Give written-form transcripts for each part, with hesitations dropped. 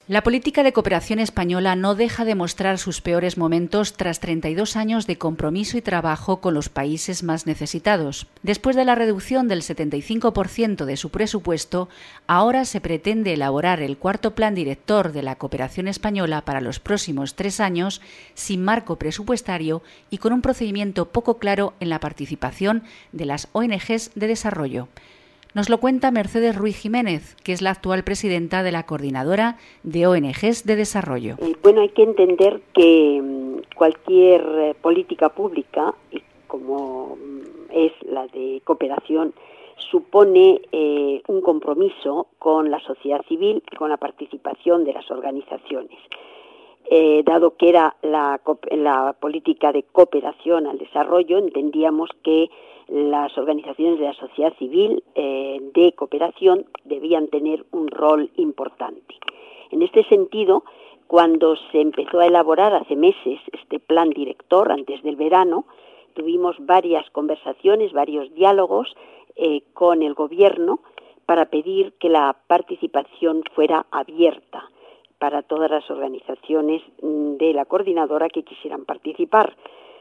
La política de cooperación española no deja de mostrar sus peores momentos tras 32 años de compromiso y trabajo con los países más necesitados. Después de la reducción del 75% de su presupuesto, ahora se pretende elaborar el cuarto plan director de la cooperación española para los próximos 3 años, sin marco presupuestario y con un procedimiento poco claro en la participación de las ONGs de desarrollo. Nos lo cuenta Mercedes Ruiz Jiménez, que es la actual presidenta de la Coordinadora de ONGs de Desarrollo. Bueno, hay que entender que cualquier política pública, como es la de cooperación, supone un compromiso con la sociedad civil y con la participación de las organizaciones. Dado que era la política de cooperación al desarrollo, entendíamos que las organizaciones de la sociedad civil de cooperación debían tener un rol importante. En este sentido, cuando se empezó a elaborar hace meses este plan director, antes del verano, tuvimos varias conversaciones, varios diálogos con el Gobierno para pedir que la participación fuera abierta para todas las organizaciones de la coordinadora que quisieran participar.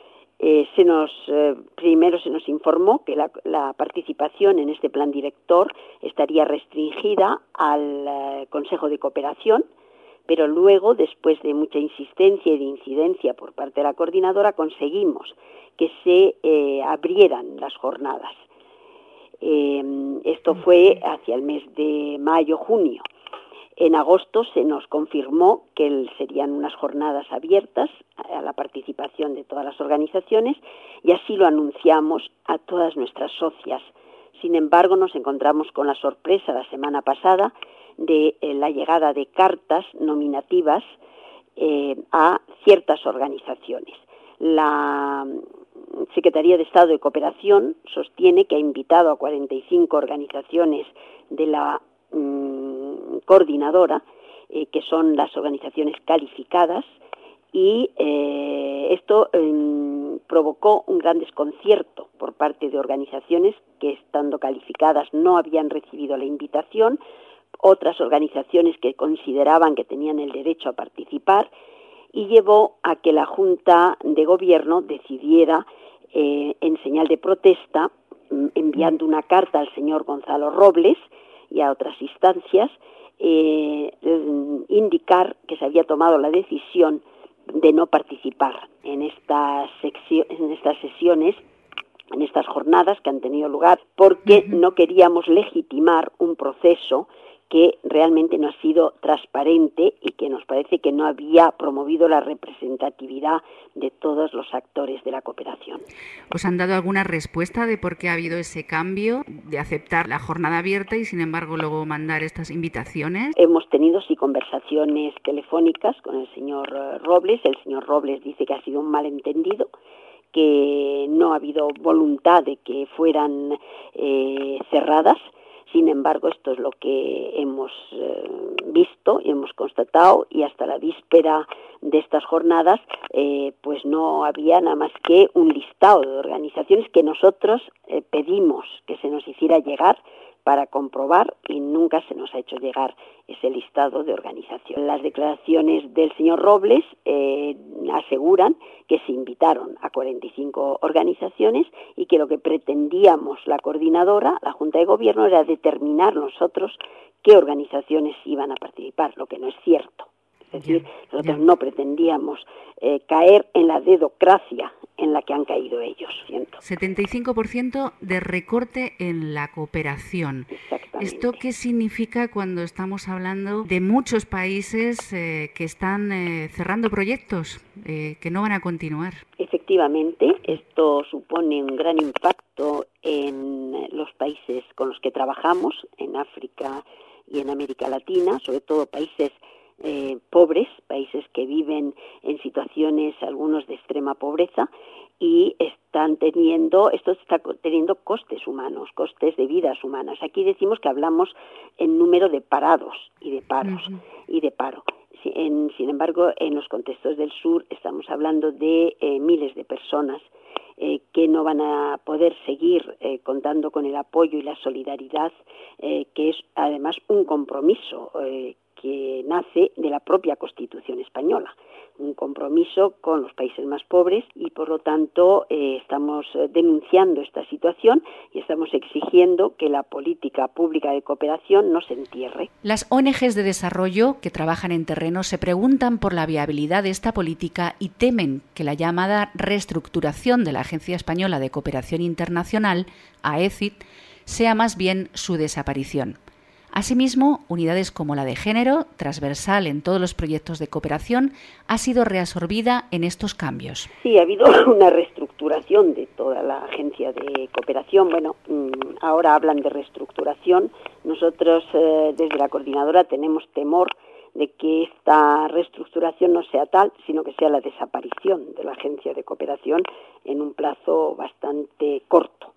Primero se nos informó que la participación en este plan director estaría restringida al Consejo de Cooperación, pero luego, después de mucha insistencia y de incidencia por parte de la coordinadora, conseguimos que se abrieran las jornadas. Esto fue hacia el mes de mayo-junio. En agosto se nos confirmó que serían unas jornadas abiertas a la participación de todas las organizaciones y así lo anunciamos a todas nuestras socias. Sin embargo, nos encontramos con la sorpresa la semana pasada de la llegada de cartas nominativas a ciertas organizaciones. La Secretaría de Estado de Cooperación sostiene que ha invitado a 45 organizaciones de la coordinadora, que son las organizaciones calificadas, y esto provocó un gran desconcierto por parte de organizaciones que, estando calificadas, no habían recibido la invitación, otras organizaciones que consideraban que tenían el derecho a participar, y llevó a que la Junta de Gobierno decidiera, en señal de protesta, enviando una carta al señor Gonzalo Robles y a otras instancias, indicar que se había tomado la decisión de no participar en estas sesiones, en estas jornadas que han tenido lugar, porque no queríamos legitimar un proceso que realmente no ha sido transparente y que nos parece que no había promovido la representatividad de todos los actores de la cooperación. ¿Os han dado alguna respuesta de por qué ha habido ese cambio de aceptar la jornada abierta y, sin embargo, luego mandar estas invitaciones? Hemos tenido conversaciones telefónicas con el señor Robles. El señor Robles dice que ha sido un malentendido, que no ha habido voluntad de que fueran cerradas. Sin embargo, esto es lo que hemos visto y hemos constatado, y hasta la víspera de estas jornadas pues no había nada más que un listado de organizaciones que nosotros pedimos que se nos hiciera llegar para comprobar, y nunca se nos ha hecho llegar ese listado de organizaciones. Las declaraciones del señor Robles aseguran que se invitaron a 45 organizaciones y que lo que pretendíamos la coordinadora, la Junta de Gobierno, era determinar nosotros qué organizaciones iban a participar, lo que no es cierto. Es decir, nosotros no pretendíamos caer en la dedocracia en la que han caído ellos. 75% de recorte en la cooperación. Exactamente. ¿Esto qué significa cuando estamos hablando de muchos países que están cerrando proyectos, que no van a continuar? Efectivamente, esto supone un gran impacto en los países con los que trabajamos, en África y en América Latina, sobre todo países pobres, países que viven en situaciones, algunos de extrema pobreza, y esto está teniendo costes humanos, costes de vidas humanas. Aquí decimos que hablamos en número de parados y de paros y de paro. Sin embargo, en los contextos del sur estamos hablando de miles de personas que no van a poder seguir contando con el apoyo y la solidaridad, que es además un compromiso que nace de la propia Constitución española, un compromiso con los países más pobres y por lo tanto estamos denunciando esta situación y estamos exigiendo que la política pública de cooperación no se entierre. Las ONGs de desarrollo que trabajan en terreno se preguntan por la viabilidad de esta política y temen que la llamada reestructuración de la Agencia Española de Cooperación Internacional, AECID, sea más bien su desaparición. Asimismo, unidades como la de género, transversal en todos los proyectos de cooperación, ha sido reabsorbida en estos cambios. Sí, ha habido una reestructuración de toda la agencia de cooperación. Bueno, ahora hablan de reestructuración. Nosotros desde la coordinadora tenemos temor de que esta reestructuración no sea tal, sino que sea la desaparición de la agencia de cooperación en un plazo bastante corto.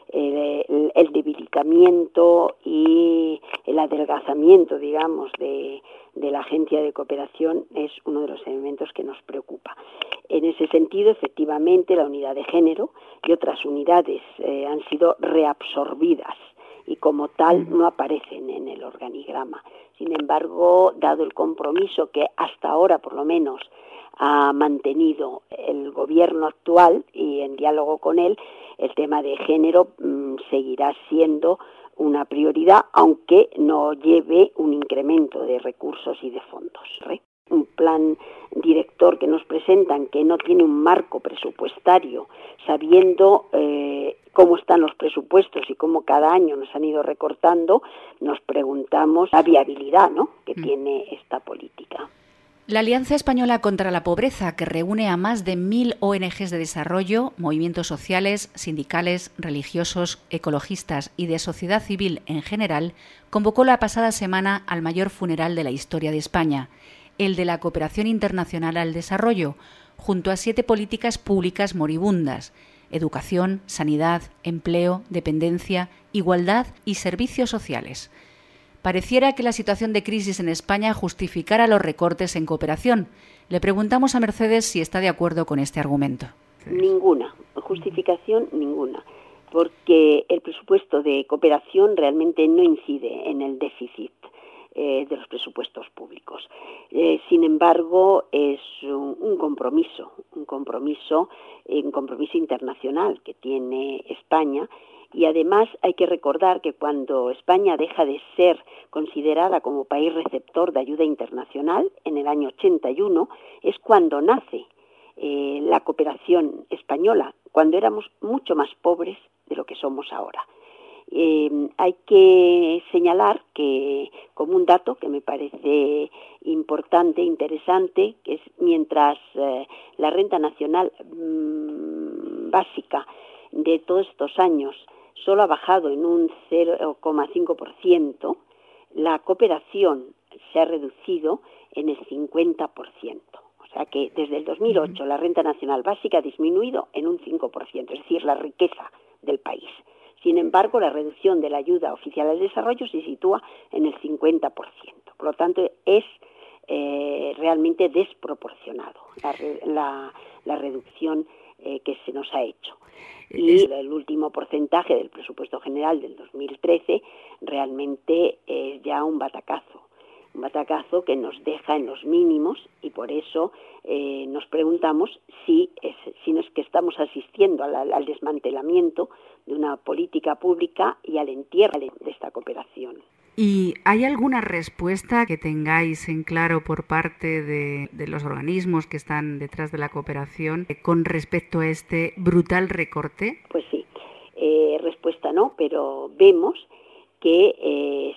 El debilitamiento y el adelgazamiento, digamos, de la agencia de cooperación es uno de los elementos que nos preocupa. En ese sentido, efectivamente, la unidad de género y otras unidades han sido reabsorbidas y como tal no aparecen en el organigrama. Sin embargo, dado el compromiso que hasta ahora, por lo menos, ha mantenido el gobierno actual y en diálogo con él, el tema de género seguirá siendo una prioridad, aunque no lleve un incremento de recursos y de fondos. Un plan director que nos presentan que no tiene un marco presupuestario, sabiendo cómo están los presupuestos y cómo cada año nos han ido recortando, nos preguntamos la viabilidad, ¿no?, que tiene esta política. La Alianza Española contra la Pobreza, que reúne a más de 1.000 ONGs de desarrollo, movimientos sociales, sindicales, religiosos, ecologistas y de sociedad civil en general, convocó la pasada semana al mayor funeral de la historia de España, el de la cooperación internacional al desarrollo, junto a 7 políticas públicas moribundas: educación, sanidad, empleo, dependencia, igualdad y servicios sociales. Pareciera que la situación de crisis en España justificara los recortes en cooperación. Le preguntamos a Mercedes si está de acuerdo con este argumento. Ninguna, justificación ninguna, porque el presupuesto de cooperación realmente no incide en el déficit de los presupuestos públicos. Sin embargo, es un compromiso internacional que tiene España. Y además hay que recordar que cuando España deja de ser considerada como país receptor de ayuda internacional, en el año 81, es cuando nace la cooperación española, cuando éramos mucho más pobres de lo que somos ahora. Hay que señalar que, como un dato que me parece importante, interesante, que es mientras la renta nacional básica de todos estos años solo ha bajado en un 0,5%, la cooperación se ha reducido en el 50%. O sea que desde el 2008 la renta nacional básica ha disminuido en un 5%, es decir, la riqueza del país. Sin embargo, la reducción de la ayuda oficial al desarrollo se sitúa en el 50%. Por lo tanto, es realmente desproporcionado la reducción que se nos ha hecho. Y el último porcentaje del presupuesto general del 2013 realmente es ya un batacazo que nos deja en los mínimos y por eso nos preguntamos si no es que estamos asistiendo al desmantelamiento de una política pública y al entierro de esta cooperación. ¿Y hay alguna respuesta que tengáis en claro por parte de los organismos que están detrás de la cooperación con respecto a este brutal recorte? Pues sí, respuesta no, pero vemos que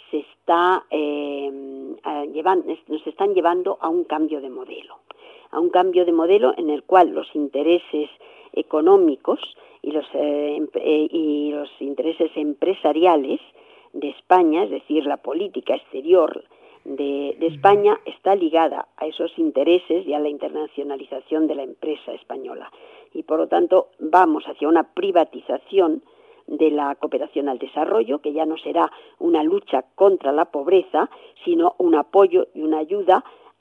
nos están llevando a un cambio de modelo. A un cambio de modelo en el cual los intereses económicos y los intereses empresariales de España, es decir, la política exterior de España está ligada a esos intereses y a la internacionalización de la empresa española. Y por lo tanto vamos hacia una privatización de la cooperación al desarrollo, que ya no será una lucha contra la pobreza, sino un apoyo y una ayuda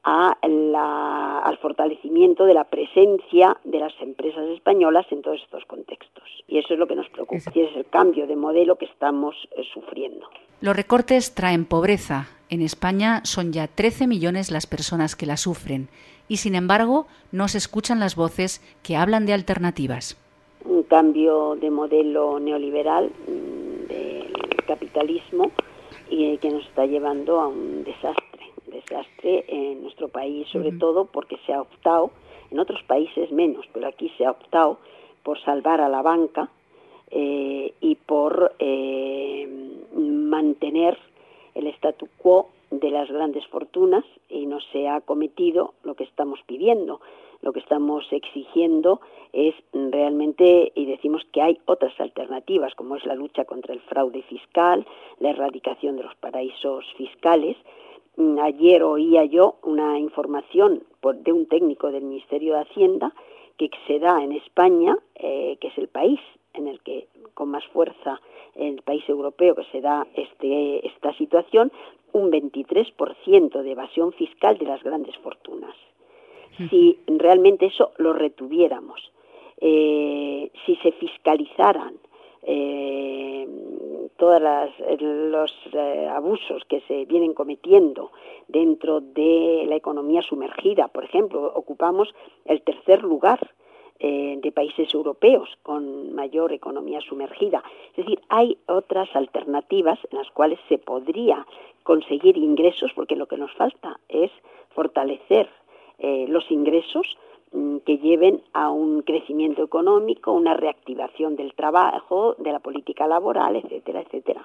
al fortalecimiento de la presencia de las empresas españolas en todos estos contextos. Y eso es lo que nos preocupa, es el cambio de modelo que estamos sufriendo. Los recortes traen pobreza En España son ya 13 millones las personas que la sufren y, sin embargo, no se escuchan las voces que hablan de alternativas. Un cambio de modelo neoliberal del capitalismo y que nos está llevando a un desastre en nuestro país, sobre todo porque se ha optado, en otros países menos, pero aquí se ha optado por salvar a la banca y por mantener el statu quo de las grandes fortunas, y no se ha cometido lo que estamos pidiendo. Lo que estamos exigiendo es realmente, y decimos que hay otras alternativas, como es la lucha contra el fraude fiscal, la erradicación de los paraísos fiscales. Ayer oía yo una información de un técnico del Ministerio de Hacienda que se da en España, que es el país en el que con más fuerza, el país europeo que se da esta situación, un 23% de evasión fiscal de las grandes fortunas. Si realmente eso lo retuviéramos, si se fiscalizaran todos los abusos que se vienen cometiendo dentro de la economía sumergida, por ejemplo, ocupamos el tercer lugar de países europeos con mayor economía sumergida. Es decir, hay otras alternativas en las cuales se podría conseguir ingresos, porque lo que nos falta es fortalecer los ingresos que lleven a un crecimiento económico, una reactivación del trabajo, de la política laboral, etcétera, etcétera.